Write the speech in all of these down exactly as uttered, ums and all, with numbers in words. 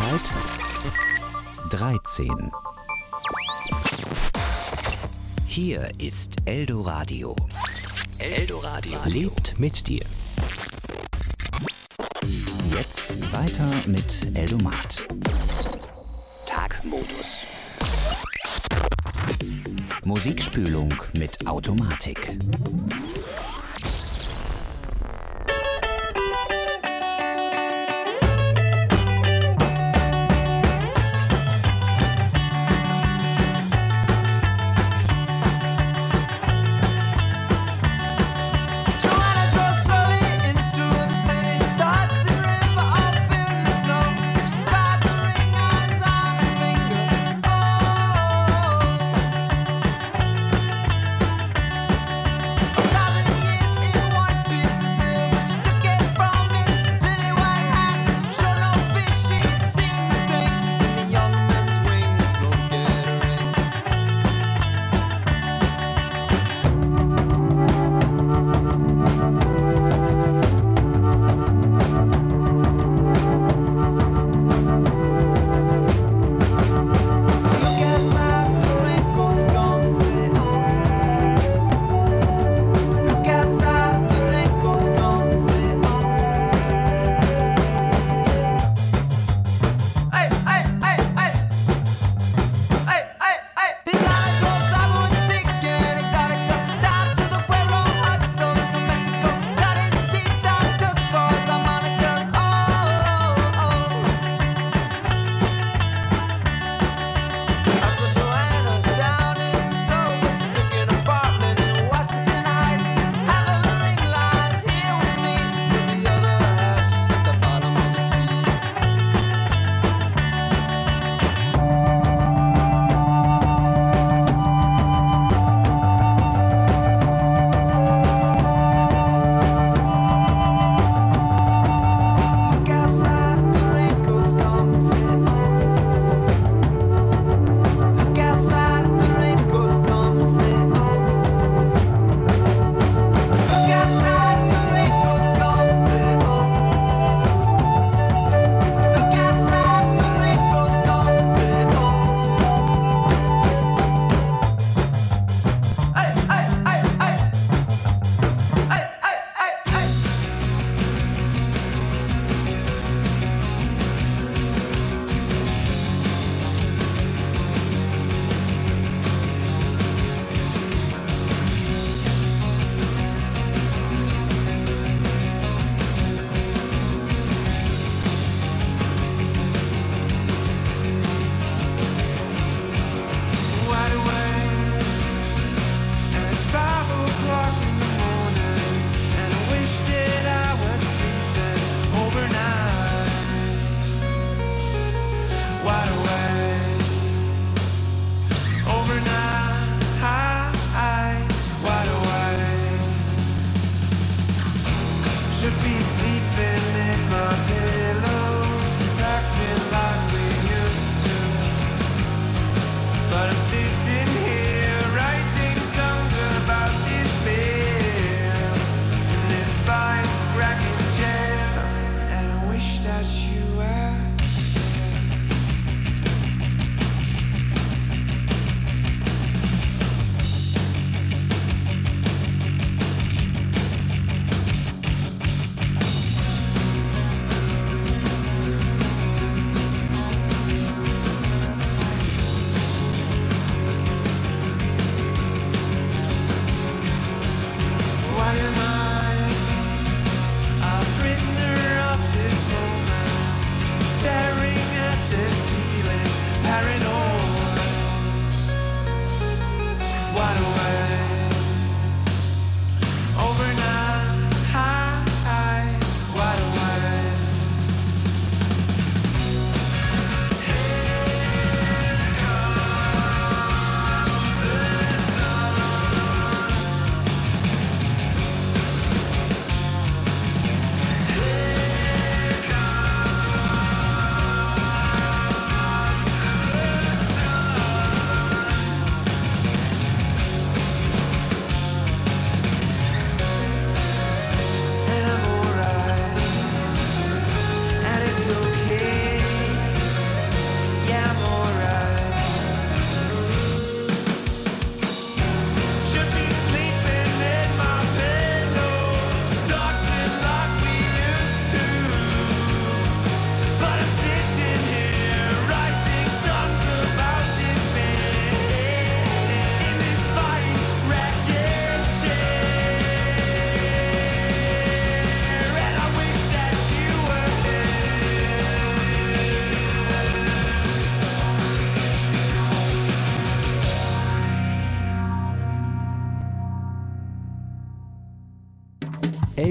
Uhrzeit dreizehn. Hier ist Eldoradio. Eldoradio lebt mit dir. Jetzt weiter mit Eldomat. Tagmodus. Musikspülung mit Automatik.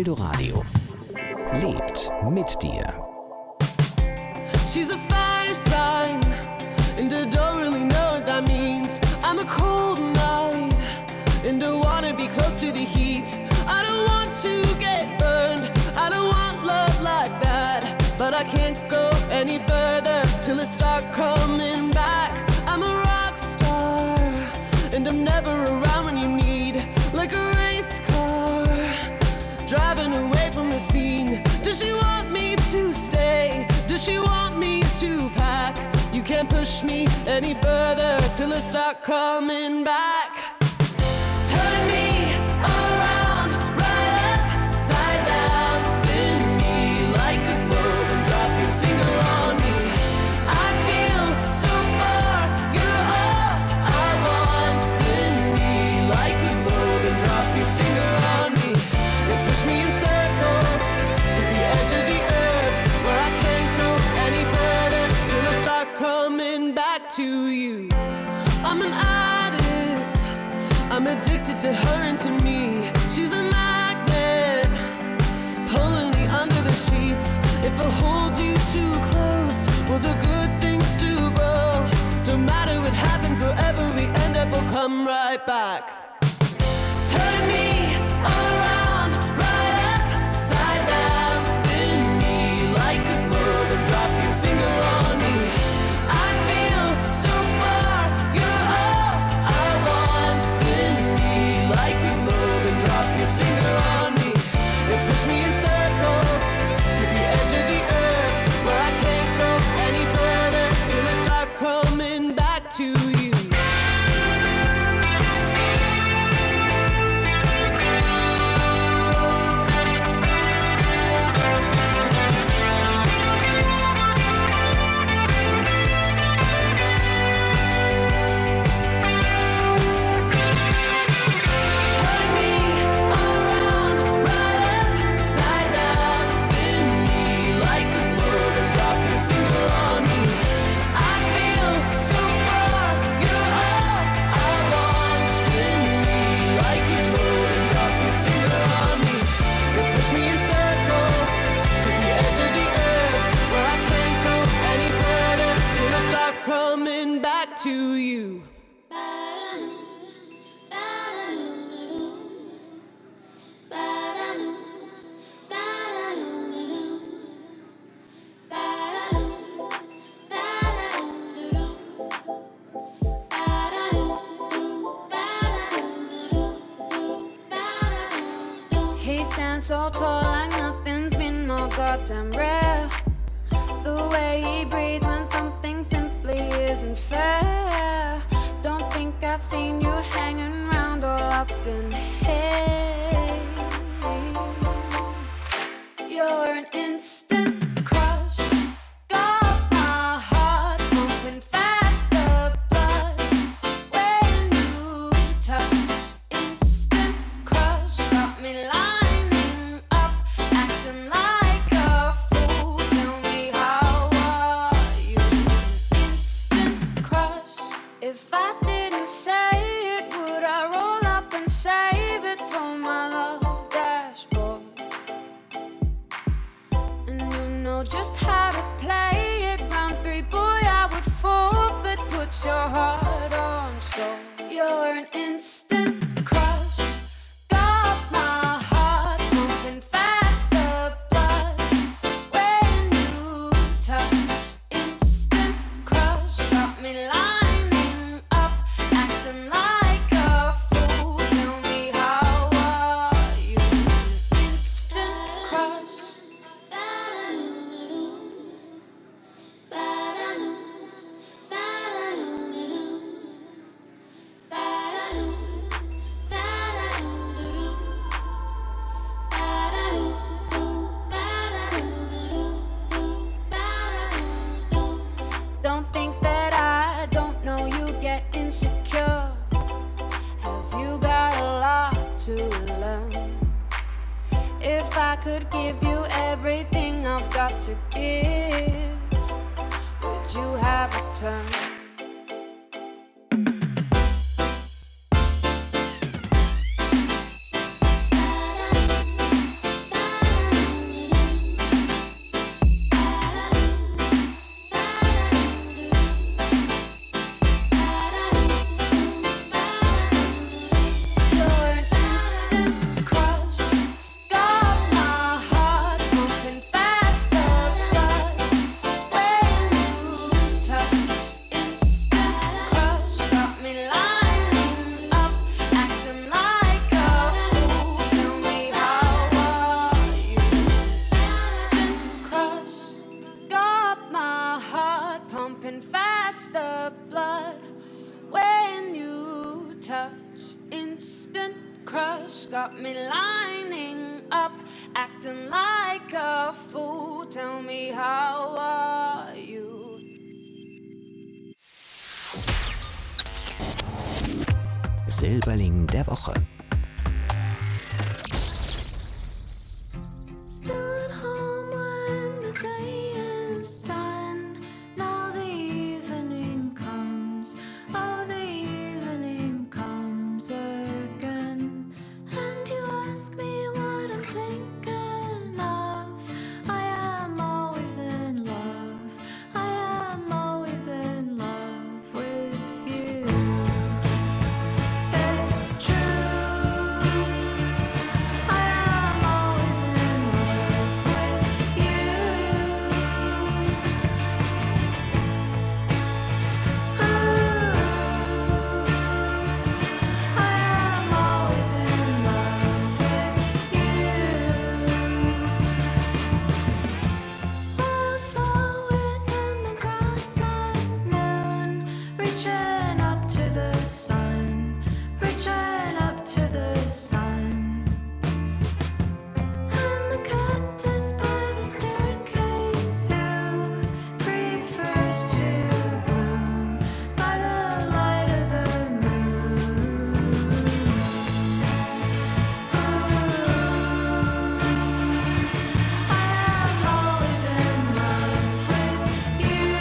Eldoradio. Lebt mit dir. She's a fire sign, and I don't really know what that means. I'm a cold night, and I wanna be close to the heat. I don't want to get burned, I don't want love like that. But I can't go any further till it start coming back. I'm a rock star, and I'm never around when you need. Like a race car, driving away from the scene. Does she want me to stay? Does she want me to pack? You can't push me any further till I start coming back. Turn me around, right upside down. Spin me like a globe and drop your finger on me. I feel so far, you're all I want. Spin me like a globe and drop your finger on me. You push me in circles to the edge of the earth, where I can't go any further till I start coming back to you. I'm an addict, I'm addicted to her and to me. She's a magnet, pulling me under the sheets. If I hold you too close, will the good things do grow? Don't matter what happens, wherever we end up, we'll come right back. Turn me around, right upside down. Spin me like a globe and drop your finger on me. I feel so far, you're all I want. Spin me like a globe and drop your finger on me. You push me in circles to the edge of the earth, where I can't go any further till I start coming back to you. Turn me around, right upside down. Spin me like a globe and drop your finger on me. I feel so far, you're all I want. Spin me like a globe and drop your finger on me. You push me in circles to the edge of the earth, where I can't go any further till I start coming back to you. He stands so tall like nothing's been more goddamn rare. The way he breathes when something simply isn't fair. Don't think I've seen you hanging around all up in here. You're an instant crush. Got my heart pumping faster, but when you touch, instant crush. Got me lining up, acting like a fool. Tell me, how are you? Instant crush. If I didn't say it, would I roll up and save it for my love dashboard? And you know just how to play it. Round three, boy, I would forfeit. Put your heart on store. You're an instant crush. Got my heart pumping faster, but when you touch, instant crush. Got me lining up, acting like a fool. Tell me, how are you? Instant crush. Don't think that I don't know you get insecure. Have you got a lot to learn? If I could give you everything I've got to give, would you have a turn? acting like a fool. Tell me, how are you? Silberling der Woche. Stood home when the day is done. Now the evening comes. Oh, the evening comes again. And you ask me what I'm thinking of. I am always in love. I am always in love with you. It's true. I am always in love with you. Ooh, I am always in love with you. Wildflowers in the grass at noon, reaching up to the sun, reaching up to the sun. And the cactus by the staircase who prefers to bloom by the light of the moon. I am always in love with you.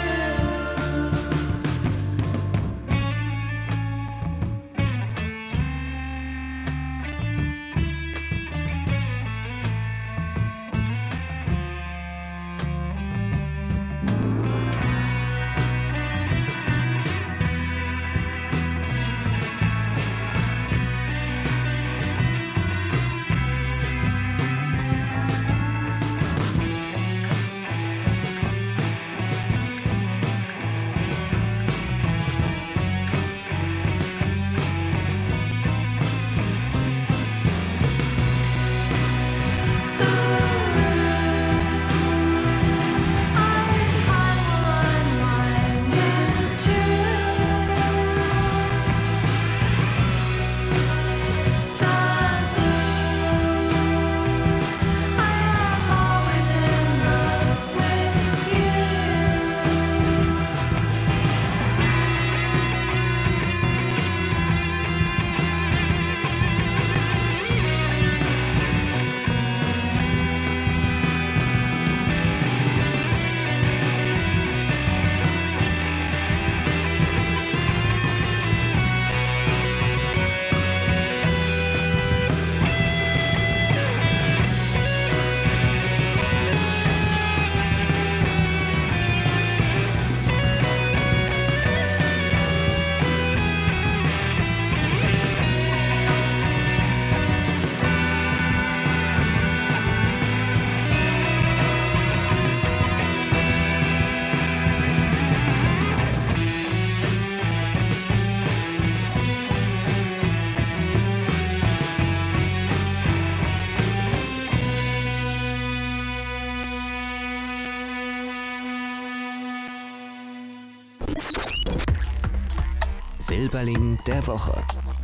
Silberling der Woche.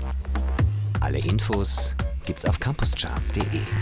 Alle Infos gibt's auf campuscharts punkt de.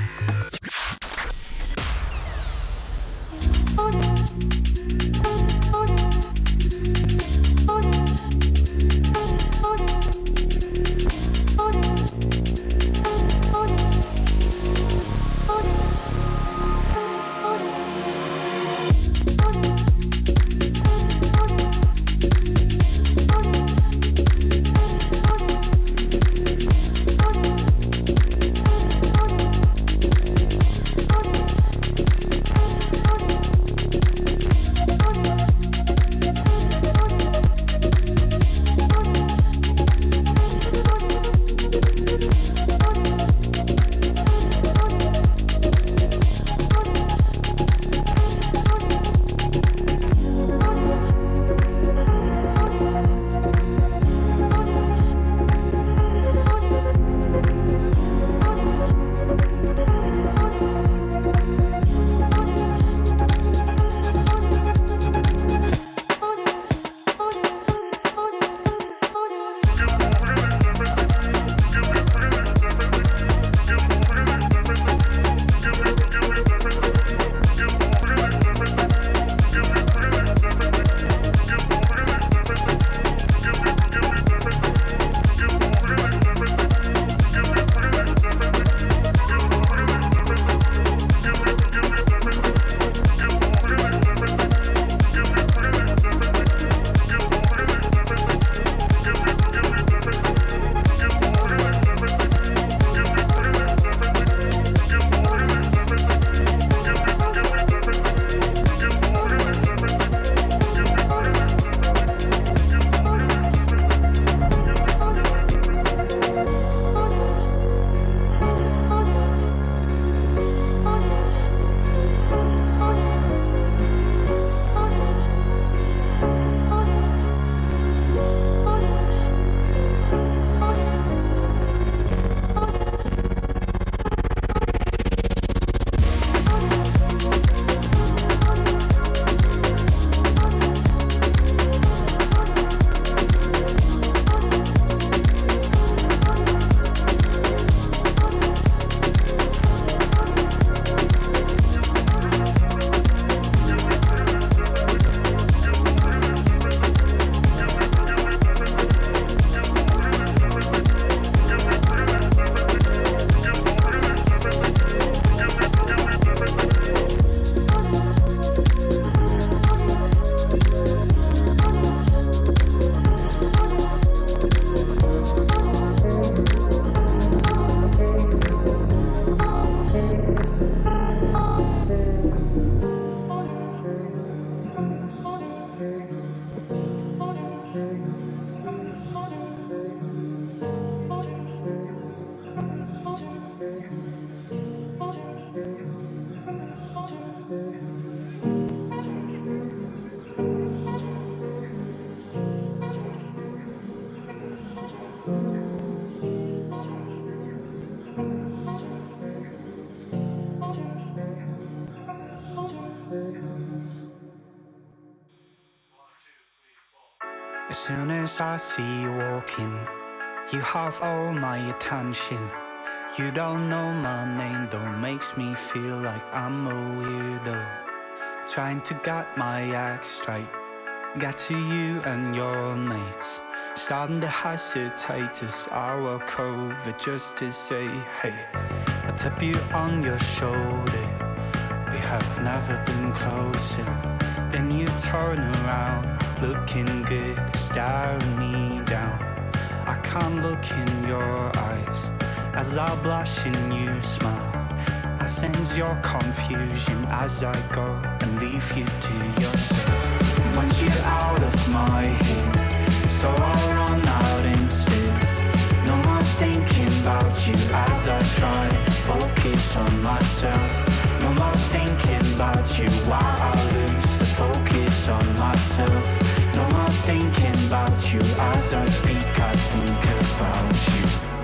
As soon as I see you walking, you have all my attention. You don't know my name, though, makes me feel like I'm a weirdo. Trying to get my act straight, get to you and your mates. Starting to hesitate as I walk over just to say, hey, I tap you on your shoulder. We have never been closer. Then you turn around, looking good, staring me down. I can't look in your eyes as I blush and you smile. I sense your confusion as I go and leave you to yourself. Once you're out of my head, so I run out instead. No more thinking about you as I try to focus on myself. No more thinking about you while I lose the focus on myself. No more thinking about you as I speak, I think about you.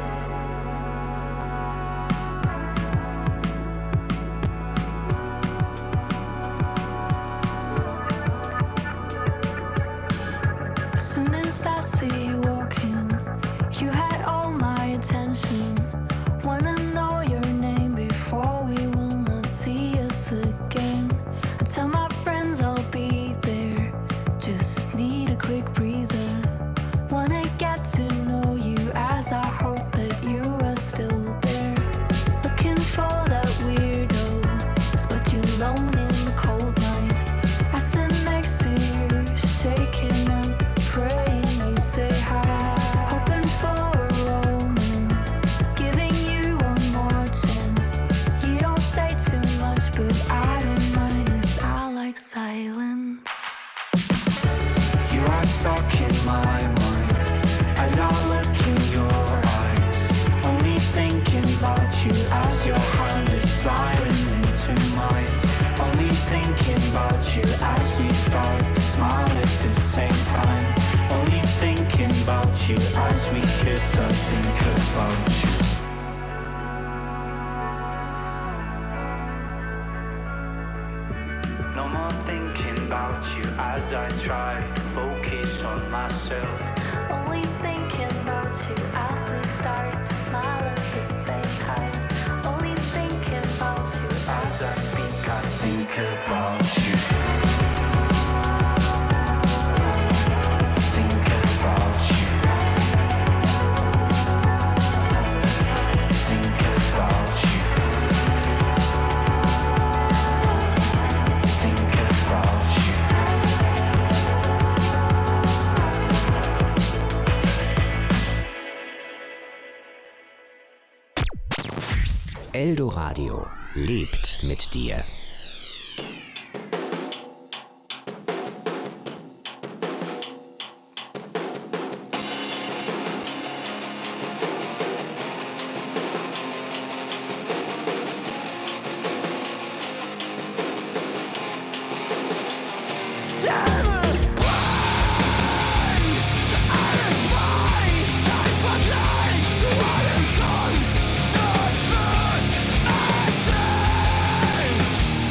As soon as I see you walking, you had all my attention. Wanna know your name before we will not see us again. I tell my friends I'll be there, just need a quick breather. Wanna get to know you as I hope that you are still there. Looking for that weirdo, but you're alone in the cold night. I sit next to you, shaking up, praying you say hi. Hoping for a romance, giving you one more chance. You don't say too much, but I don't mind, as I like silence. You are stuck in my mind as I look in your eyes. Only thinking about you as your hand is sliding into mine. Only thinking about you as we start to smile at the same time. Only thinking about you as we kiss, I think about you. No more thinking about you as I try to focus on myself. Only thinking about you as we start to smile at the same time. Only thinking about you As I speak, I think about you. Think about you. Think about you. Think about you. Eldoradio lebt mit dir. Vergleich zu allem sonst, das wird erzählt.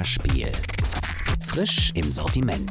Vorspiel. Frisch im Sortiment.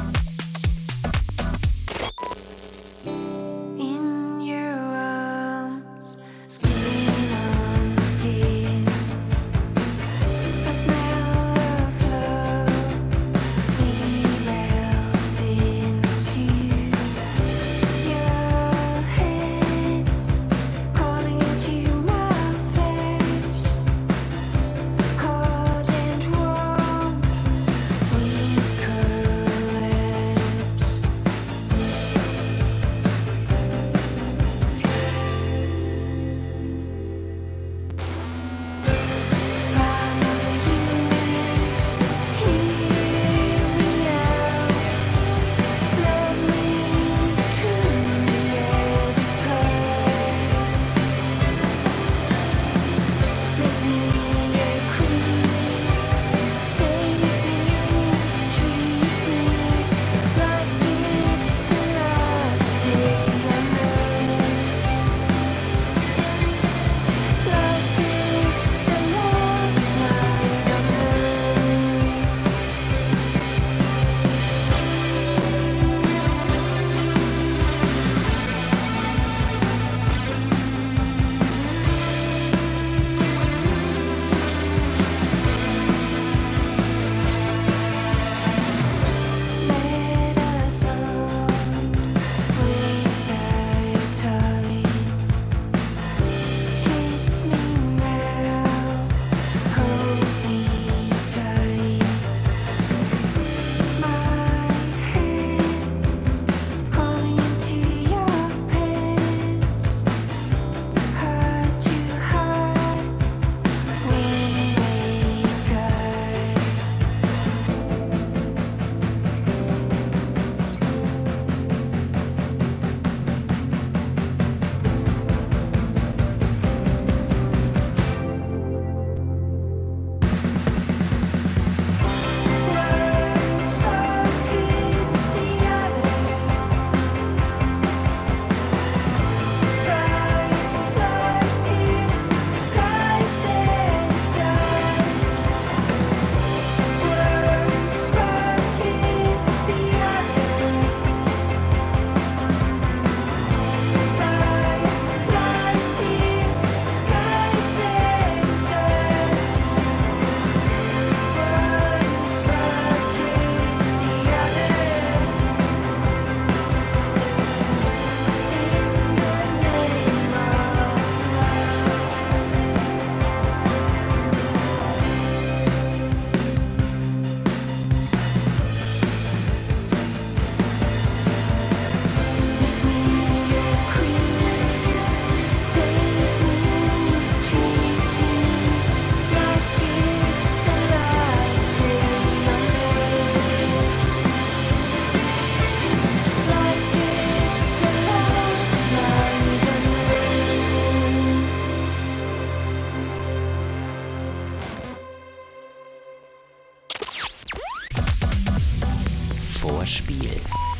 Vorspiel.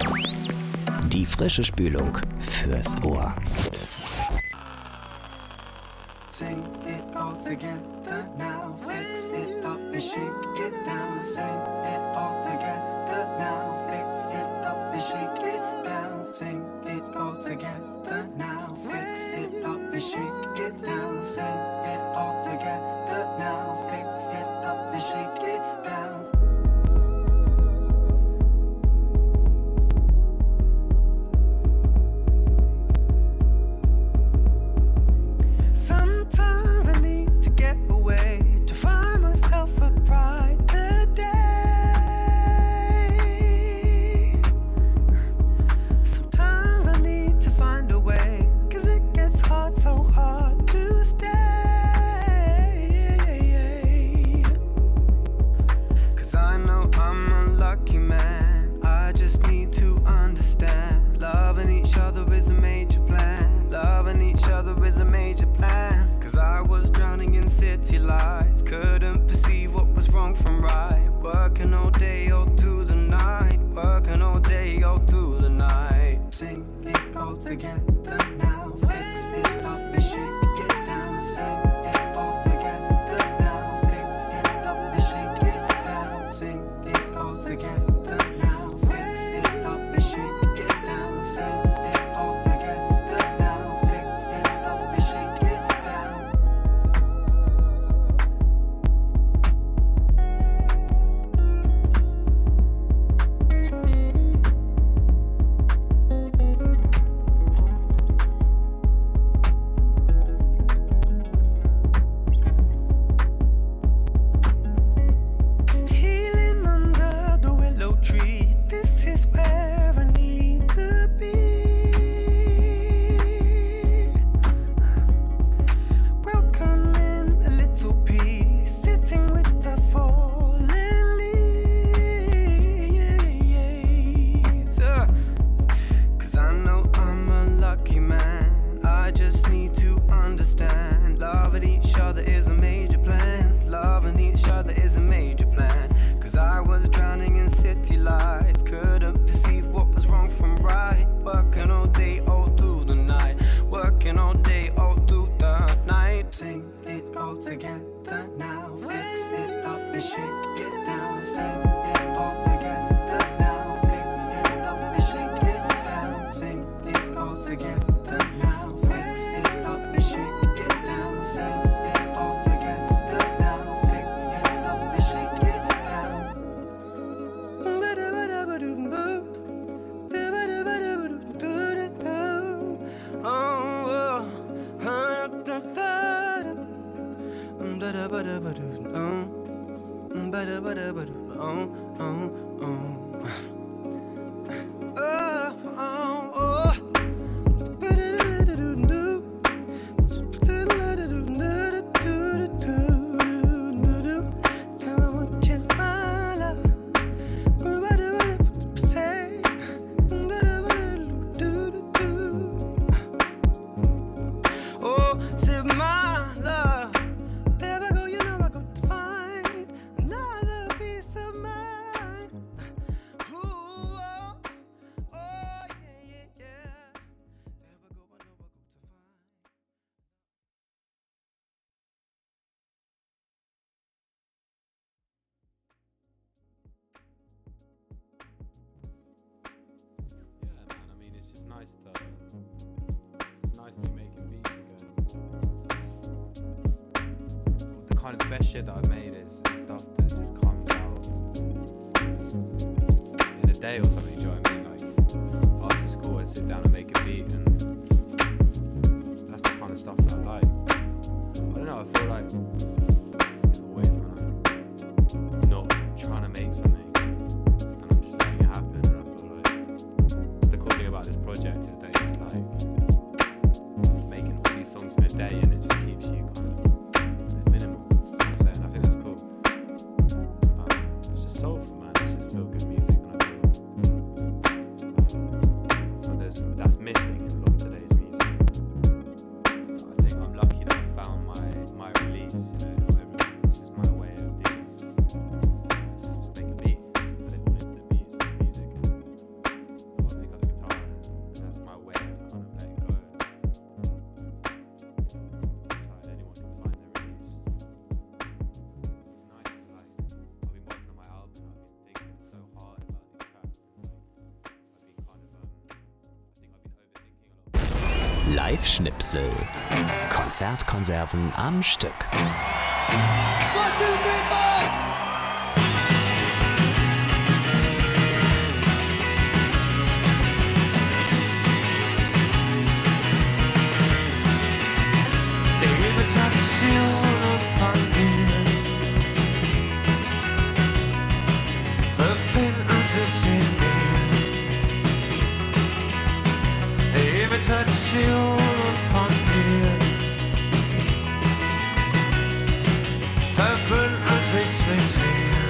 Die frische Spülung fürs Ohr. Sing it all together now, fix it up and shake it down. Sing it all together now, fix it up and shake it down. Sing it all together now, fix it up and shake it down. Sing it all together now, fix it up and shake it down. Sometimes I need to get away to find myself a brighter day. Sometimes I need to find a way, 'cause it gets hard, so hard to stay. 'Cause I know I'm a lucky man, I just need to understand. Loving each other is a major plan. Loving each other is a major plan. 'Cause I was drowning in city lights, couldn't perceive what was wrong from right. Working all day, all through the night. Working all day, all through the night. Sing it all together now, fix it up and shake it down. Sing it all together now, fix it up and shake it down. Kind of the best shit that I've made is stuff that just comes out in a day or something, do you know what I mean? Like, after school I'd sit down and make a beat, and that's the kind of stuff that I like. I don't know, I feel like it's always when I'm not trying to make something and I'm just letting it happen, and I feel like the cool thing about this project is that it's like making all these songs in a day, and it just keeps you kind of minimal. Soulful, man. It's just feel good music, and I feel um, there's, that's missing in a lot of today's music. I think I'm lucky that I found my my release. You know, not everyone. This is my way of doing. Let's just make a beat, put it all into the beat, the music, and I'll pick up the guitar, and that's my way of kind of letting go. It's like anyone can find their release. It's nice to like. Live-Schnipsel. Konzertkonserven am Stück. One, two, three, four! Imitation von dir befinden sich in mir. Imitation von dir verbünden sich mit mir.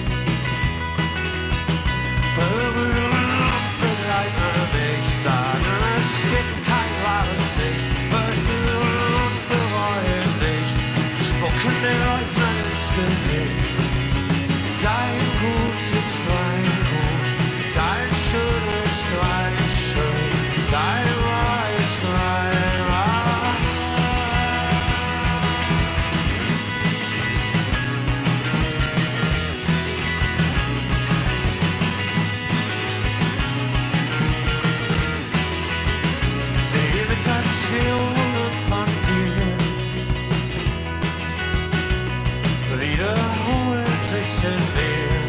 Berühren und begleiten mich, sagen, es gibt kein wahres Ich. Berühren und bereuen nicht, spucken den Leuten ins Gesicht. Dein Gut ist mein Gut, dein Schön ist mein Schön, dein Wahr ist mein Wahr. Imitationen von dir wiederholen sich in mir.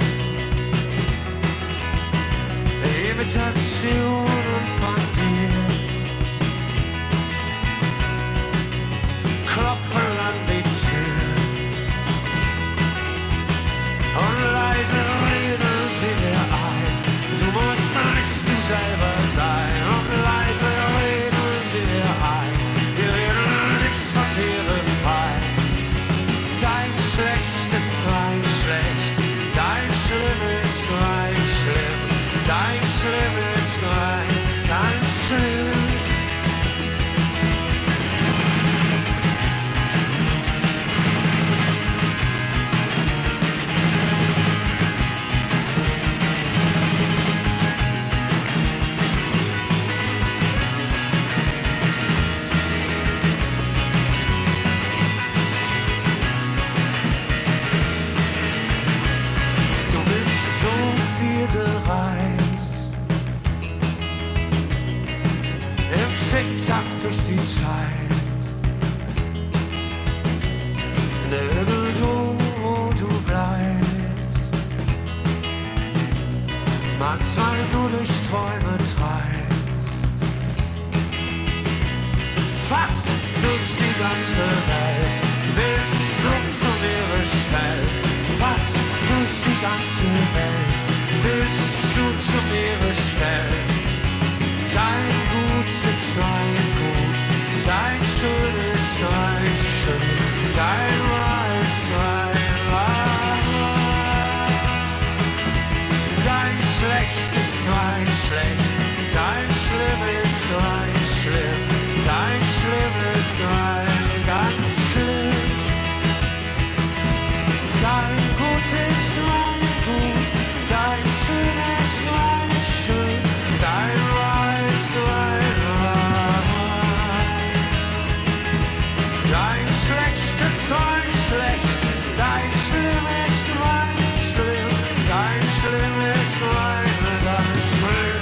Imitationen von dir klopfen an die Tür und leise reden sie dir ein. Du musst nicht du selber sein, und leise reden sie dir ein. Wir reden nichts von dir befreien. Dein Schlecht ist mein Schlecht, dein Schlimm ist mein Schlimm, dein Schlimm ist mein ganz schlimm. Du bist so viel gereist, im Zickzack durch die Zeit. Nirgendwo, wo du bleibst, manchmal nur durch Träume treibst, fast durch die ganze Welt bist du zu mir bestellt, fast durch durch die ganze Welt, bis du zu mir bestellst. Dein Gut ist mein Gut, dein Schuld ist mein Schuld, dein Wahr ist mein Wahr. Dein Schlecht ist mein Schlecht, dein Schlimm ist mein Schlimm, dein Schlimm ist mein ganz schlimm. Dein Gut ist mein Gut, dein Schön ist mein Schön, dein Wahr ist mein Wahr. Dein Schlecht ist mein Schlecht, dein Schlimm ist mein Schlimm, dein Schlimm ist mein ganz schlimm.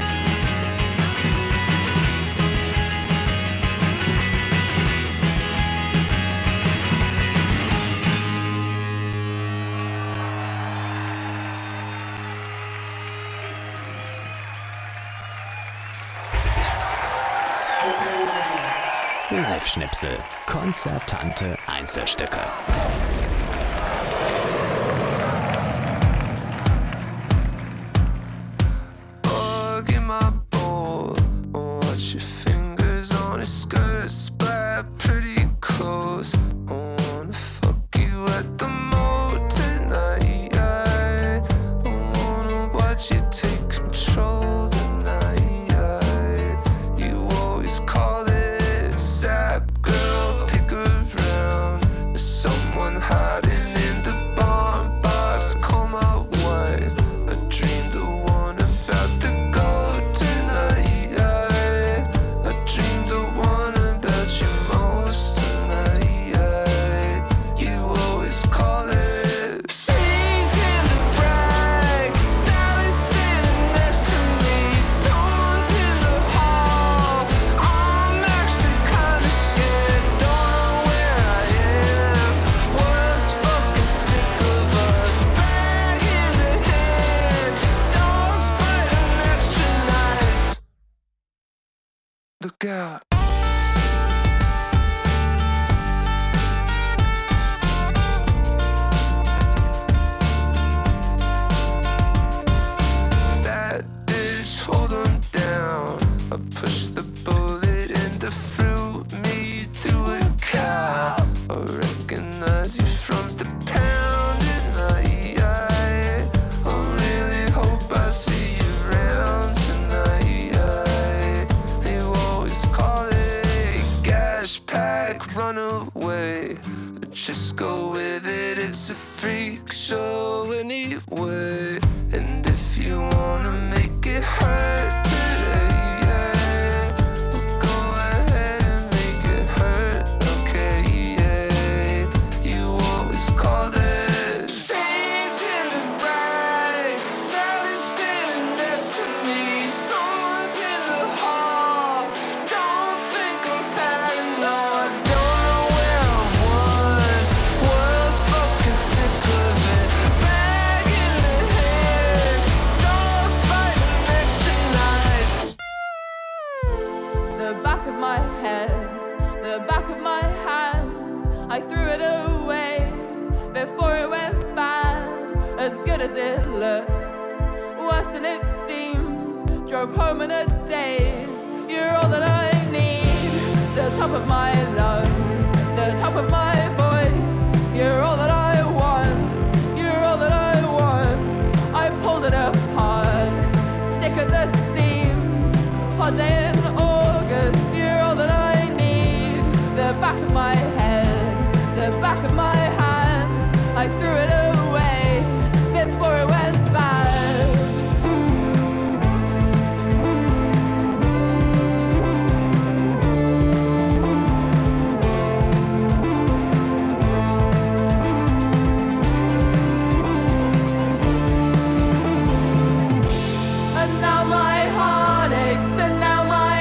Live-Schnipsel. Konzertante Einzelstücke. Bug in my bowl, watch your fingers on his skirt, splat pretty close. I wanna fuck you at the moat tonight. I wanna watch you take control tonight. You always call it sap, girl, pick around. There's someone hiding in the barn box, call my wife. I dreamed the one about the gold tonight. I, I dreamed the one about you most tonight. You always call it. She's in the brag, Sally's standing next to me. Someone's in the hall. I'm actually kinda scared, don't know where I am. World's fucking sick of us. Bag in the hand, dogs biting extra nice. Look out. Fat bitch, hold 'em down. I push the bullet in the fruit, me through a cow. I recognize you from the pound tonight. I, I really hope I see you around tonight. I, you always call it gash pack, run away. Just go with it, it's a freak show anyway. And if you wanna make it hurt today, yeah, well, go ahead and make it hurt, okay, yeah. You always call it. She's in the brag, Sally's standing next to me. Someone's in the hall. Don't think I'm paranoid. Don't know where I was. World's fucking sick of it. Bag in the hand, dogs biting extra nice. The back of my head, the back of my hands, I threw it away before it went bad. As good as it looks, worse than it seems. Drove home in a daze, you're all that I need. The top of my lungs, the top of my voice, you're all that I want, you're all that I want. I pulled it apart, sick at the seams. Hot day in August, you're all that I need. The back of my head, the back of my hands, I threw it away before it went bad. And now my heart aches, and now my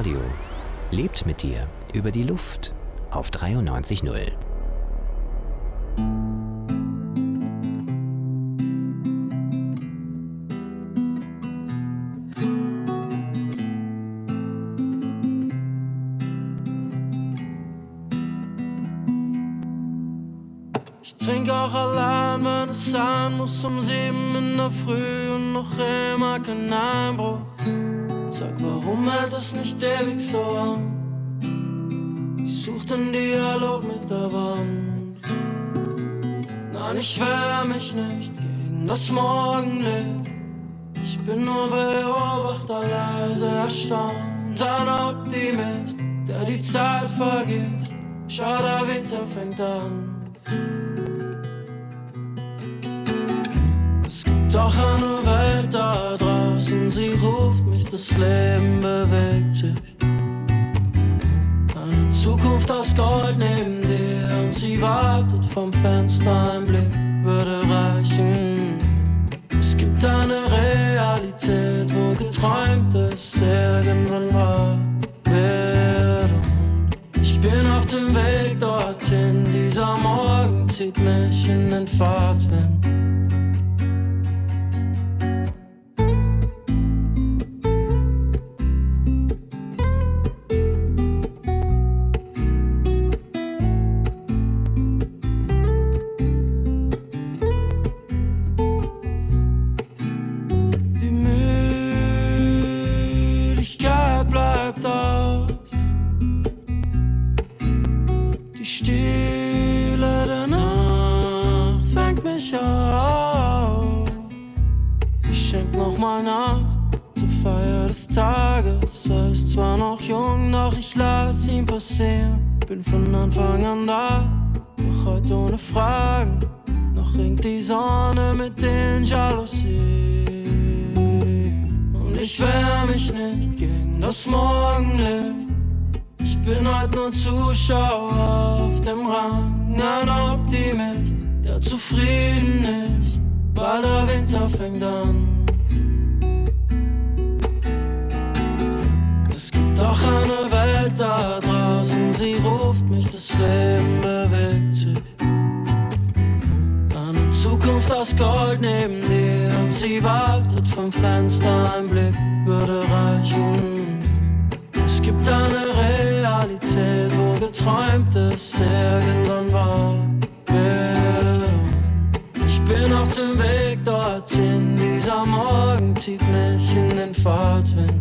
Radio lebt mit dir über die Luft auf dreiundneunzig Komma null. Ich trink auch allein, wenn es sein muss, um sieben in der Früh und noch immer kein Einbruch. Sag, warum hält das nicht ewig so an? Ich such den Dialog mit der Wand. Nein, ich wehr mich nicht gegen das Morgenlicht. Ich bin nur Beobachter, leise erstaunt. Ein Optimist, der die Zeit vergisst. Schau, der Winter fängt an. Es gibt doch eine Welt da draußen, sie ruft mich, das Leben bewegt sich. Eine Zukunft aus Gold neben dir und sie wartet vom Fenster, ein Blick würde reichen. Es gibt eine Realität, wo Geträumtes irgendwann wahr wird. Und ich bin auf dem Weg dorthin, dieser Morgen zieht mich in den Fahrtwind. Bin von Anfang an da, doch heute ohne Fragen. Noch ringt die Sonne mit den Jalousien. Und ich wehr mich nicht gegen das Morgenlicht. Ich bin heute nur Zuschauer auf dem Rang. Ein Optimist, der zufrieden ist, weil der Winter fängt an. Es gibt doch eine Welt da draußen, sie ruft mich, das Leben bewegt sich. Eine Zukunft aus Gold neben dir und sie wartet vom Fenster, ein Blick würde reichen. Es gibt eine Realität, wo Geträumtes irgendwann wahr wird. Ich bin auf dem Weg dorthin, dieser Morgen zieht mich in den Fahrtwind.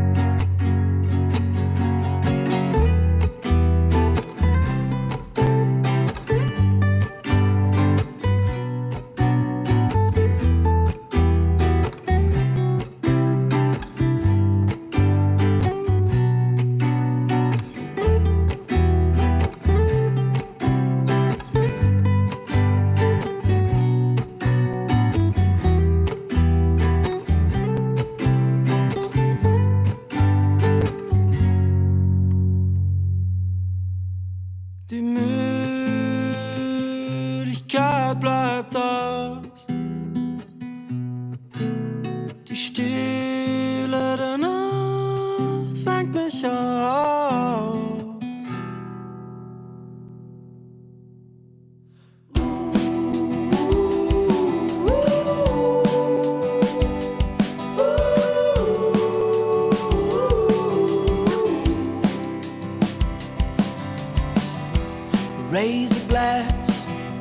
Raise a glass,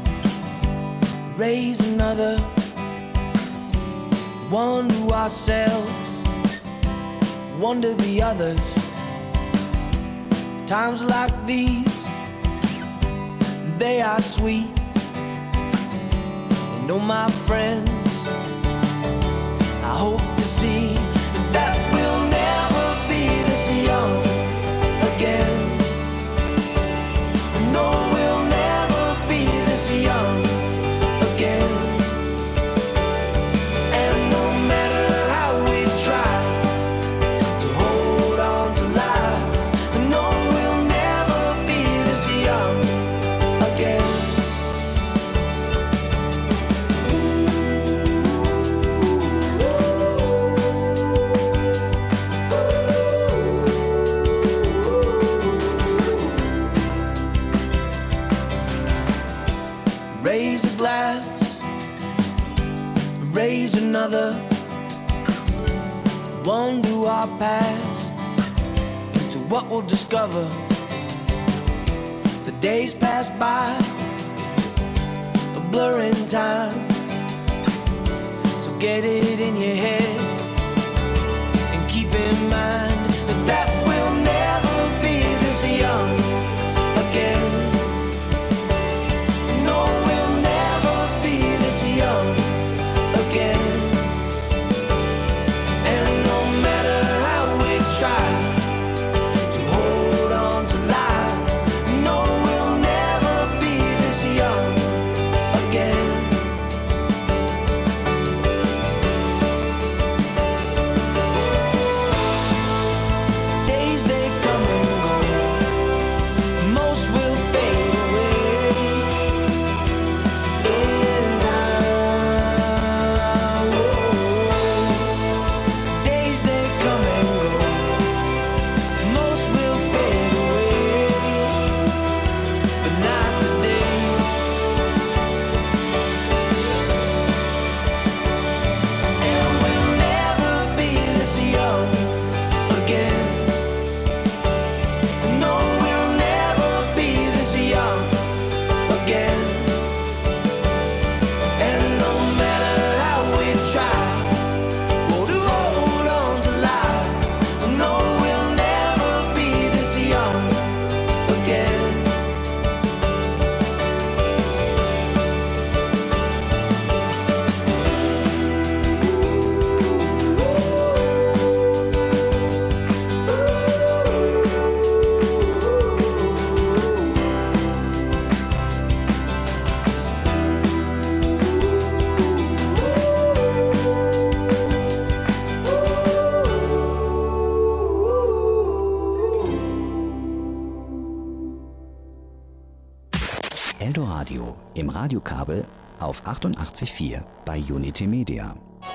raise another. One to ourselves, one to the others. Times like these, they are sweet. And oh my friends, I hope to see that we'll never be this young again. No, we'll never be this young again. And no matter how we try to hold on to life, no, we'll never be this young again. Ooh. day's another one to our past, into what we'll discover. The days pass by, a blur in time. So get it in your head and keep in mind that that we'll never be this young again. No, we'll never be this young again. And no matter how we try to hold on to life, no, we'll never be this young again. Days they come and go, most will fade away in time. Days they come and go, most will fade away, but not today. And we'll never be this young again. No, we'll never be this young again. And no matter how we try, oh, to hold on to life, no, we'll never be this young again. Eldoradio im Radiokabel auf achtundachtzig Komma vier bei Unity Media.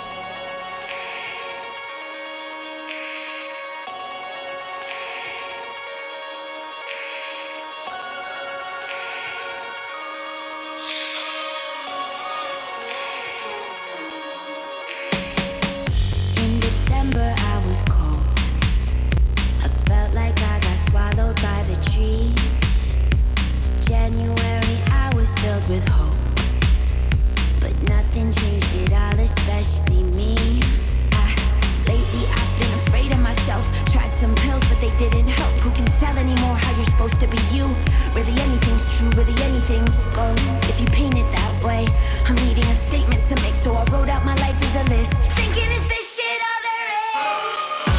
In December I was cold. I felt like I got swallowed by the trees. January I was filled with hope, but nothing changed it all, especially me. I, lately I've been afraid of myself. Tried some pills but they didn't help. Who can tell anymore how you're supposed to be you? Really anything's true, really anything's gold. If you paint it that way, I'm needing a statement to make, so I wrote out my life as a list. Thinking, is this shit all there is?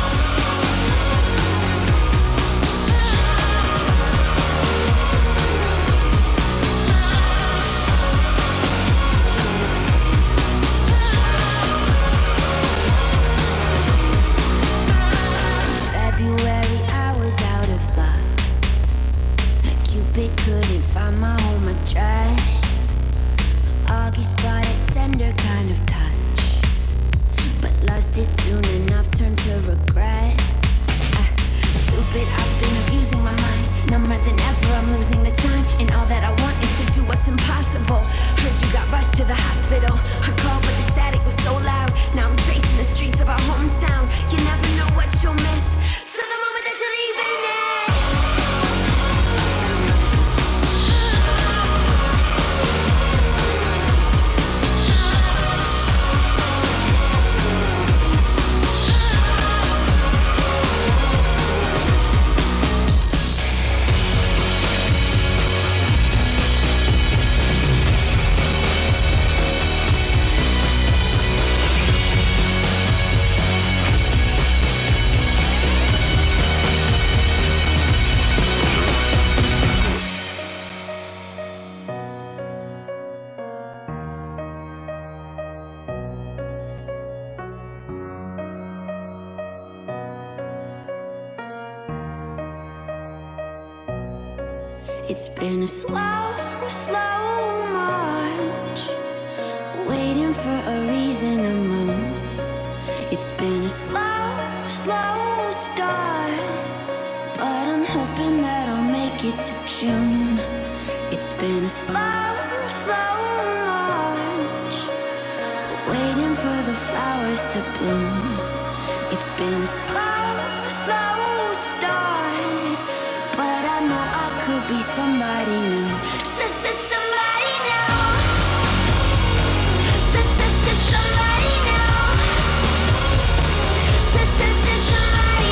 February I was out of luck. Cupid couldn't find my home address. August brought its tender kind of touch, but lost it soon enough, turned to regret. Uh, stupid, I've been abusing my mind. Number than ever, I'm losing the time, and all that I want is to do what's impossible. Heard you got rushed to the hospital. I called, but the static was so loud. Now I'm tracing the streets of our hometown. You never know what you'll miss till the moment that you're leaving it. It's been a slow, slow march, waiting for a reason to move. It's been a slow, slow start, but I'm hoping that I'll make it to June. It's been a slow, slow march, waiting for the flowers to bloom. It's been a slow, slow start, but I know I could be somebody new. Somebody new. Somebody new. Somebody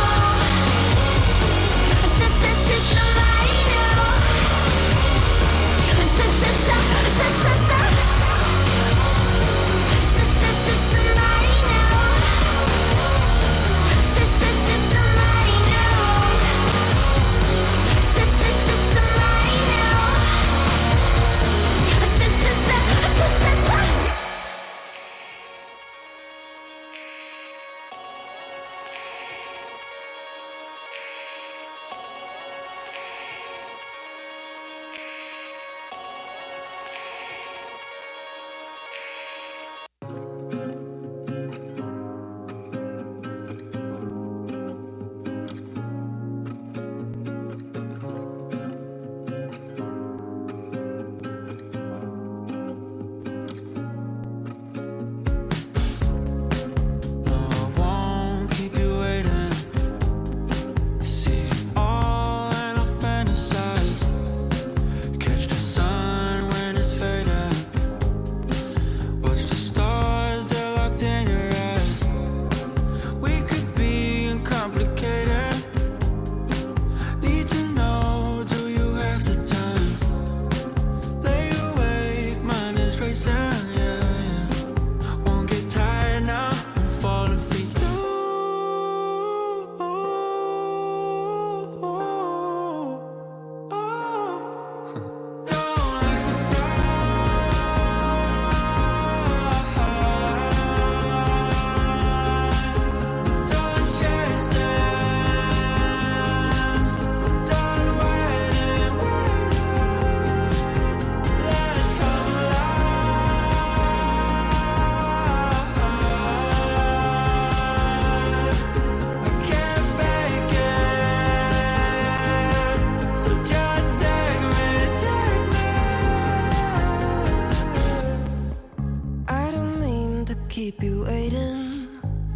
keep you waiting.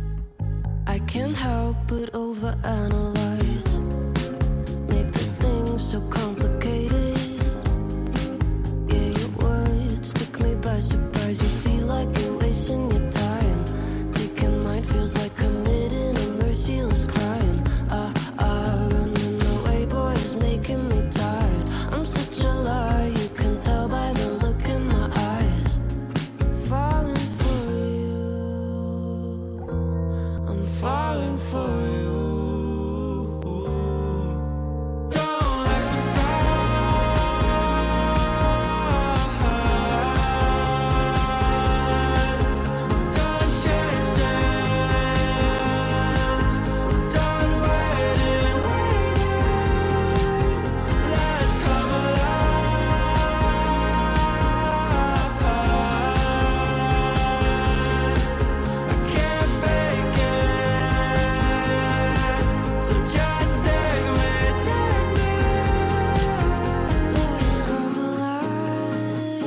I can't help but overanalyze, make this thing so complicated. Yeah, your words took me by surprise. You feel like you're wasting your time. Taking mine feels like committing a merciless crime. Ah, ah, running away, boy, is making me tired. I'm such a liar, you can tell by the look in my eyes. Falling for you, I'm falling for you. Don't act surprised. Don't chase it. Don't wait and wait. Let's come alive. I can't fake it, so just take me, take me. Let's come alive.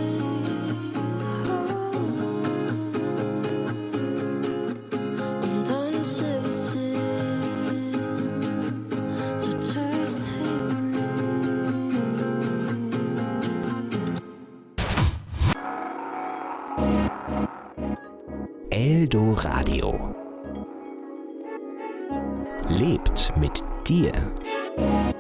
I'm done chasing, so just take me. Eldo Radio lebt mit dir.